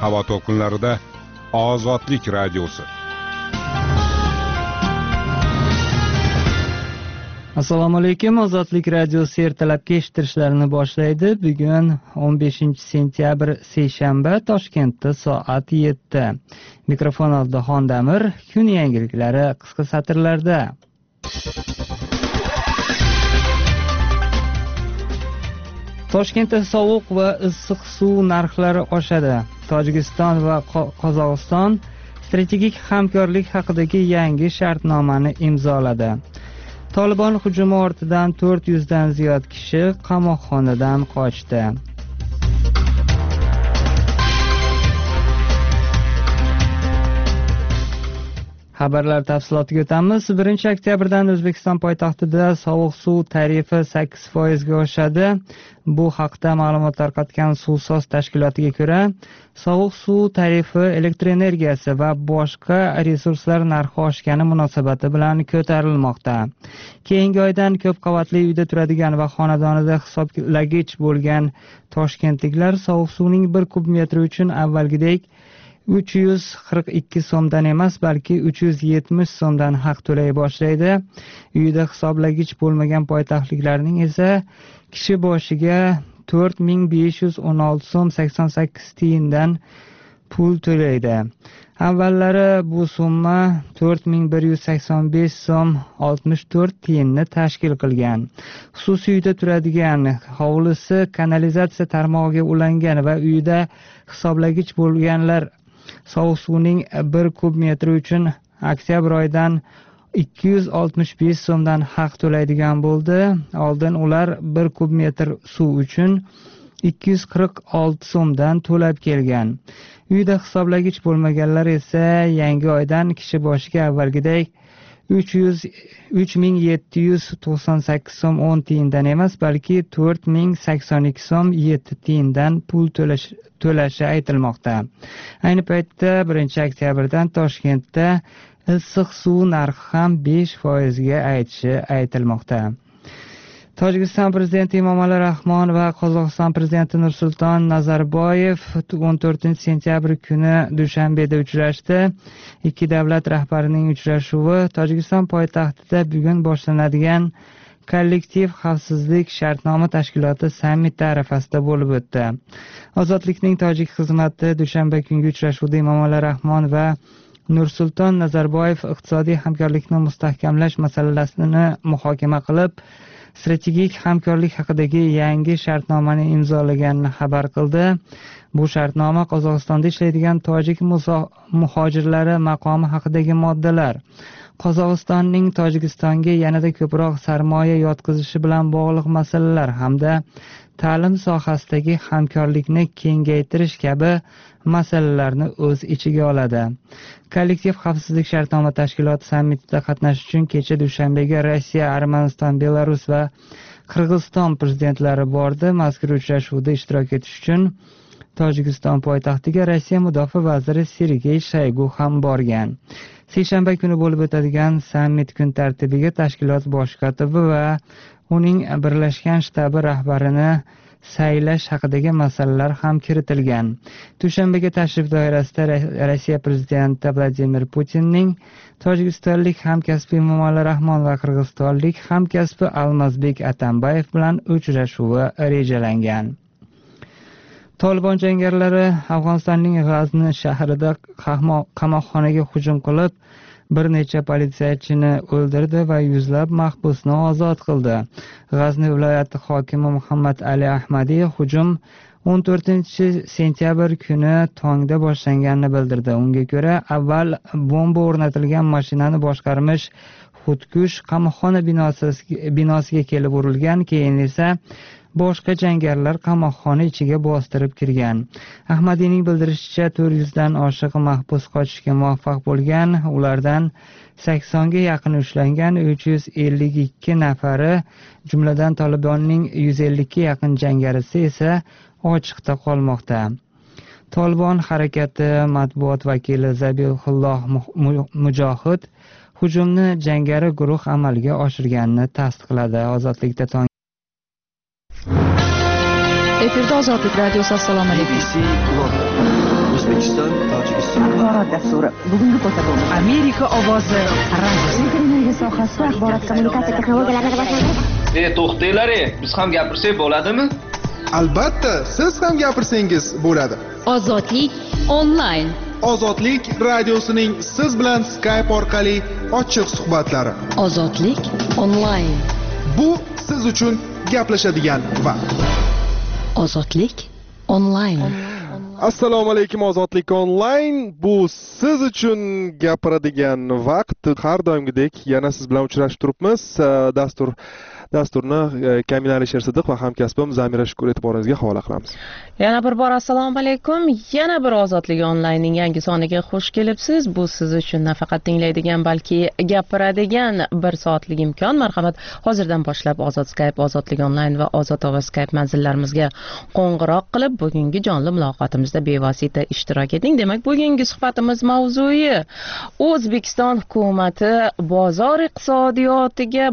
havo to'lqinlarida Ozodlik radiosi. Assalomu alaykum. Ozodlik radiosi ertalabki eshittirishlarini boshlaydi. Bugun 15 sentyabr seshanba, Toshkentda soat 7. Mikrofon oldida Xondamir. Kun yangiliklari qisqa satrlarda. Toshkentda sovuq va issiq suv narxlari oshadi. Tojikiston va Qozog'iston strategik hamkorlik haqidagi yangi shartnomani imzoladi. Tolibon hujumi ortidan 400 dan ziyod kishi qamoqxonadan qochdi. Xabarlar tafsilotiga o'tamiz. 1 oktyabrdan O'zbekiston poytaxtida sovuq suv tarifi 8% ga oshadi. Bu haqda ma'lumot tarqatgan Suvsoz tashkilotiga ko'ra, sovuq suv tarifi elektr energiyasi va boshqa resurslar narxi oshgani munosabati bilan ko'tarilmoqda. Keyingi oydan ko'p qavatli uyda turadigan va xonadonida hisoblagich bo'lgan toshkentliklar sovuq suvning 1 kub metri uchun avvalgidek 342 so'mdan emas, balki 370 so'mdan haq to'lay boshlaydi. Uyida hisoblagich bo'lmagan poytaxtliklarning esa kishi boshiga 4516 so'm 88 tiyindan pul to'laydi. Avvallari bu summa 4185 so'm 64 tiyinni tashkil qilgan. Xususiy uyda turadigan, hovlisi kanalizatsiya tarmog'iga ulangan va uyida hisoblagich bo'lganlar sovuq suvning 1 kub metri uchun oktyabr oyidan 265 so'mdan haq to'laydigan bo'ldi. Oldin ular 1 kub metr suv uchun 246 so'mdan to'lab kelgan. Uyda hisoblagich bo'lmaganlar esa yangi oydan kishi boshiga avvalgidek 3798 so'm 10 tiyindan emas, balki 4082 so'm 7 tiyindan pul to'lashi aytilmoqda. Ayni paytda 1 oktyabrdan Toshkentda issiq suv narxi ham 5% ga aytilmoqda. Tojikiston prezidenti Emomali Rahmon va Qozog'iston prezidenti Nursulton Nazarboyev 14 sentyabr kuni Dushanbeda uchrashdi. Ikki davlat rahbarining uchrashuvi Tojikiston poytaxtida bugun boshlanadigan kollektiv xavfsizlik shartnoma tashkiloti sammiti arafasida bo'lib o'tdi. Ozodlikning tojik xizmati dushanba kungi uchrashuvda Emomali Rahmon va Nursulton Nazarboyev iqtisodiy hamkorlikni mustahkamlash masalasini muhokama qilib, strategik hamkorlik haqidagi yangi shartnomani imzolaganini xabar qildi. Bu shartnoma Qozog'istonda ishlaydigan tojik muhojirlari maqomi haqidagi moddalar, Qozog'istonning Tojikistonga yanada ko'proq sarmoya yotqizishi bilan bog'liq masalalar hamda ta'lim sohasidagi hamkorlikni kengaytirish kabi masalalarni o'z ichiga oladi. Kollektiv xavfsizlik shartnoma tashkiloti sammitida qatnashish uchun kecha Dushanbega Rossiya, Armaniston, Belarus va Qirg'iziston prezidentlari bordi. Mazkur uchrashuvda ishtirok etish uchun Tojikiston poytaxtiga Rossiya mudofaa vaziri Sergey Shoygu ham borgan. Seshanba kuni bo'lib o'tadigan sammit kun tartibiga tashkilot bosh kotibi va uning birlashgan shtabi rahbarini saylash haqidagi masalalar ham kiritilgan. Dushanbaga tashrif doirasida Rossiya prezidenti Vladimir Putinning tojikistonlik hamkasbi Emomali Rahmon va qirg'izistonlik hamkasbi Almazbek Atambayev bilan uchrashuvi rejalangan. Tolibon jangarilari Afg'onistonning G'azni shahrida qamoqxonaga hujum qilib, bir necha politsiyachini o'ldirdi va yuzlab mahbusni ozod qildi. G'azni viloyati hokimi Muhammad Ali Ahmadiy hujum 14 sentyabr kuni tongda boshlanganini bildirdi. Unga ko'ra, avval bomba o'rnatilgan mashinani boshqarmish xudkush qamoqxona binosiga kelib urilgan, keyin esa boshqa jangarilar qamoqxona ichiga bostirib kirgan. Ahmadiyning bildirishicha 400 dan oshiq mahbus qochishga muvaffaq bo'lgan. Ulardan 80 ga yaqin ushlangan, 352 nafari, jumladan Tolibonning 150 ga yaqin jangarisi esa ochiqda qolmoqda. Tolibon harakati matbuot vakili Zabihulloh Mujohid hujumni jangari guruh amalga oshirganini tasdiqladi. Ozodlikda Efirda Ozodlik radiosi. Assalomu alaykum. Axborot dasturi. Bugungi ko'rsatuvimiz Amerika ovozi radiosi. Televiziya sohasida axborot kommunikatsiya texnologiyalarini rivojlantirish. To'xtanglar, biz ham gapirsak bo'ladimi? Albatta, siz ham gapirsangiz bo'ladi. Ozodlik onlayn. Ozodlik radiosining siz bilan Skype orqali ochiq suhbatlari. Ozodlik onlayn. Bu siz uchun gaplashadigan vaqt. Ozodlik onlayn. Assalomu alaykum, Ozodlik onlayn. Bu siz uchun gapiradigan vaqt. Har doimgidek yana siz bilan uchrashib turibmiz. Dasturni Kamila Alisher Sidiq va hamkasbim Zamira Shukur e'tiboringizga havola qilamiz. Yana bir bor assalomu alaykum. Yana bir Ozodlik onlaynning yangi soniga xush kelibsiz. Bu siz uchun nafaqat tinglaydigan, balki gapiradigan bir soatlik imkon. Marhamat, hozirdan boshlab Ozod Skype, Ozodlik onlayn va Ozod ovoz Skype manzillarimizga qo'ng'iroq qilib, bugungi jonli muloqotimizda bevosita ishtirok eting. Demak, bugungi suhbatimiz mavzui O'zbekiston hukumati bozor iqtisodiyotiga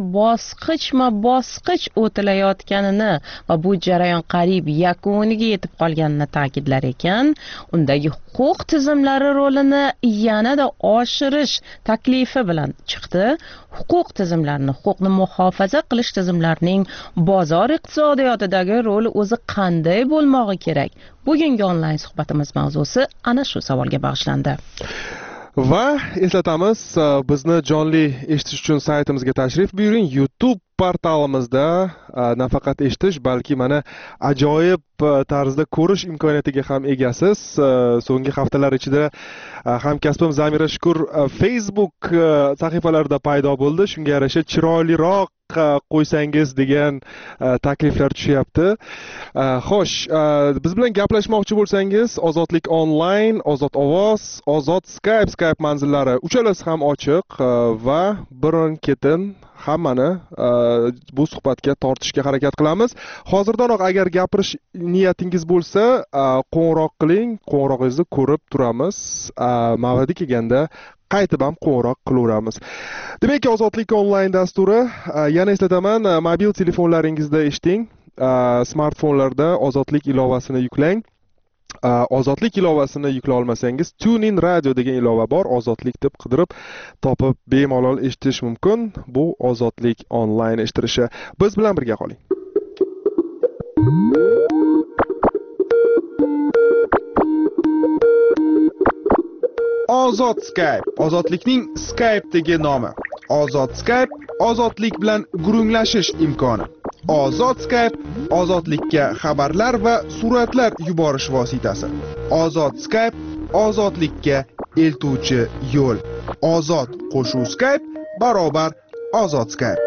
bosqich o'tilayotganini va bu jarayon qariyb yakuniga yetib qolganini ta'kidlar ekan, undagi huquq tizimlari rolini yanada oshirish taklifi bilan chiqdi. Huquq tizimlarini, huquqni muhofaza qilish tizimlarining bozor iqtisodiyotidagi roli o'zi qanday bo'lmog'i kerak? Bugungi onlayn suhbatimiz mavzusi ana shu savolga bag'ishlandi. Va eslatamiz, bizni jonli eshitish uchun saytimizga tashrif buyuring. YouTube portalimizda nafaqat eshitish, balki mana ajoyib tarzda ko'rish imkoniyatiga ham egasiz. So'nggi haftalar ichida hamkasbim Zamira Shukur Facebook sahifalarida paydo bo'ldi. Shunga yarasha chiroyliroq qo'ysangiz degan takliflar tushyapti. Xo'sh, biz bilan gaplashmoqchi bo'lsangiz, Ozodlik onlayn, Ozod ovoz, Ozod Skype manzillari uchalasi ham ochiq va birin-ketin hammani bu suhbatga tortishga harakat qilamiz. Hozirdanoq agar gapirish niyatingiz bo'lsa, qo'ng'iroq qiling, qo'ng'irog'ingizni ko'rib turamiz. Mav'idi kelganda qaytib ham qo'ng'iroq qilaveramiz. Demak, Ozodlik onlayn dasturi, yana eslataman, mobil telefonlaringizda eshiting, smartfonlarda Ozodlik ilovasini yuklang. Ozodlik ilovasini yuklay olmasangiz, TuneIn Radio degan ilova bor, Ozodlik deb qidirib topib bemalol eshitish mumkin. Bu Ozodlik onlayn eshitirishi. Biz bilan birga qoling. Ozod Skype, Ozodlikning Skype'dagi nomi. Ozod Skype, ozodlik bilan gurunglashish imkoni. Ozod Skype, ozodlikka xabarlar va suratlar yuborish vositasi. Ozod Skype, ozodlikka eltuvchi yo'l. Ozod qo'shuv Skype barobar Ozod Skype.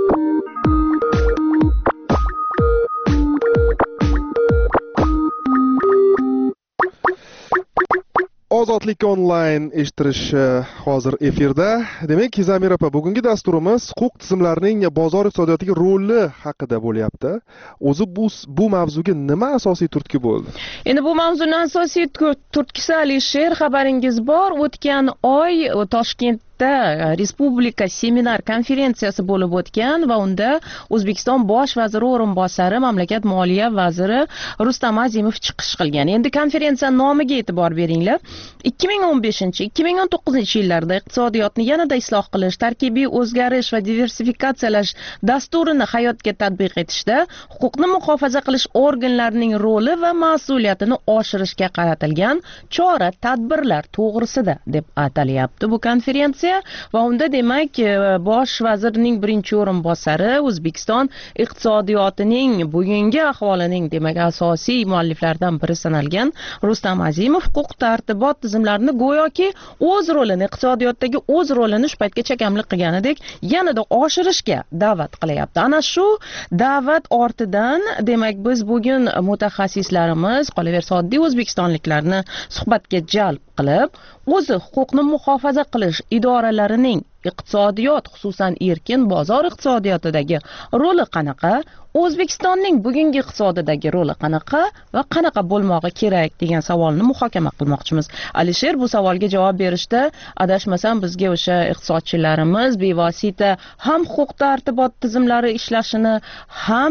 Ozodlik onlayn eshittirishi hozir efirda. Demak, Zamira opa, bugungi dasturimiz huquq tizimlarining bozor iqtisodiyotiga roli haqida bo'lyapti. O'zi bu mavzuga nima asosiy turtki bo'ldi? Endi bu mavzuning asosiy turtkisi, Alisher, xabaringiz bor, o'tgan oy Toshkentda Respublika seminar konferensiyasi bo'lib o'tgan va unda O'zbekiston bosh vaziri o'rinbosari, mamlakat moliya vaziri Rustam Azimov chiqish qilgan. Endi konferensiya nomiga e'tibor beringlar. 2015-2019 yillarda iqtisodiyotni yanada isloh qilish, tarkibiy o'zgarish va diversifikatsiyalash dasturini hayotga tatbiq etishda huquqni muhofaza qilish organlarining roli va mas'uliyatini oshirishga qaratilgan chora-tadbirlar to'g'risida deb atalyapti bu konferensiya. Va unda demak bosh vazirning birinchi o'rinbosari, O'zbekiston iqtisodiyotining bugungi ahvolining demak asosiy mualliflaridan biri sanalgan Rustam Azimov huquq tartibot tizimlarini go'yoki o'z rolini, iqtisodiyotdagi o'z rolini shu paytgacha kamlik qilganidek yanada oshirishga da'vat qilyapti. Ana shu da'vat ortidan demak biz bugun mutaxassislarimiz, qolaversa oddiy o'zbekistonliklarni suhbatga jalb qilib, o'zi huquqni muhofaza qilish idoralarining iqtisodiyot, xususan erkin bozor iqtisodiyotidagi roli qanaqa, O'zbekistonning bugungi iqtisodidagi roli qanaqa va qanaqa bo'lmog'i kerak degan savolni muhokama qilmoqchimiz. Alisher, bu savolga javob berishda adashmasam bizga o'sha iqtisodchilarimiz bevosita ham huquq tartibot tizimlari ishlashini, ham